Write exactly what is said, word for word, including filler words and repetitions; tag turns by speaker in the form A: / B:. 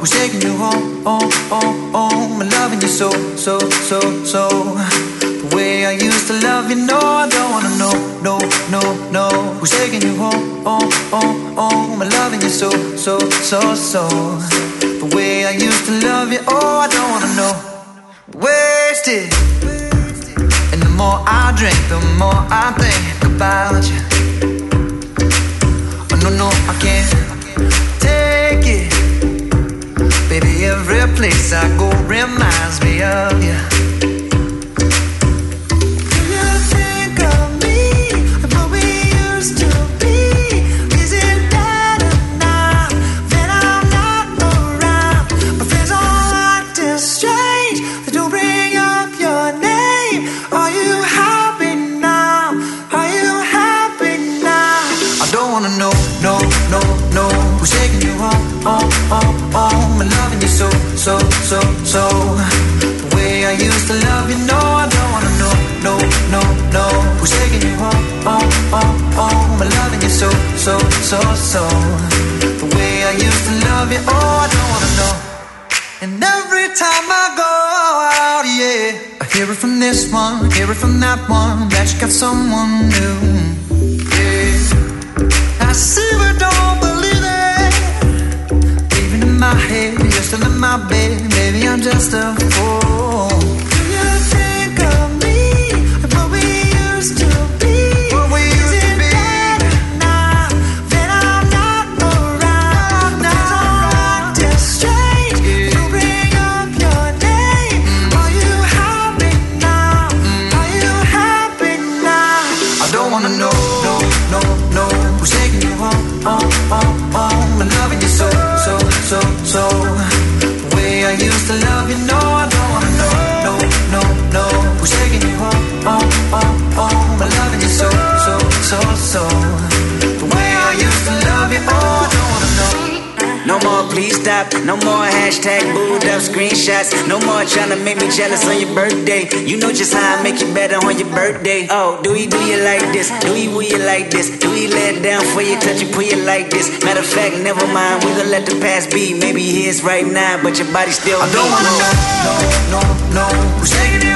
A: who's taking you home, home, home, home, and loving you so, so, so, so. The way I used to love you, no, I don't wanna know, no, no, no. Who's taking you home, home, home, home, and loving you so, so, so, so. The way I used to love you, oh, I don't wanna know. Wasted. And the more I drink, the more I think about you. Oh, no, no, I can't take it. Baby, every place I go reminds me of you. So, so, so, the way I used to love you, no, I don't wanna know, no, no, no. Who's taking you home, home, home, home, I'm loving you so, so, so, so. The way I used to love you, oh, I don't wanna know. And every time I go out, yeah, I hear it from this one, hear it from that one, that you got someone new, yeah. I see but don't believe it, even in my head. You're still in my bed, maybe I'm just a fool. Do you think of me and what we used to be? What we used Is to it be? Better now that I'm not around? Now I'm acting strange. Yeah. You bring up your name. Mm. Are you happy now? Mm. Are you happy now? I don't wanna know, no, no, no. Who's taking you home, home, home, home? I'm loving you so, so, so, so. I used to love you, no, I don't wanna know, no, no, no. Who's taking you home, home, home, home? I'm loving you so, so, so, so. The way I used to love you, oh, I don't wanna know.
B: No more, please stop. No more hashtag booed up screenshots. No more trying to make me jealous on your birthday. You know just how I make you better on your birthday. Oh, do he do you like this? Do he will you like this? Do he let down for you, touch you, put you like this? Matter of fact, never mind, we gon' let the past be. Maybe he is right now, but your body still.
A: I don't wanna know, no, no, no. Who's taking it?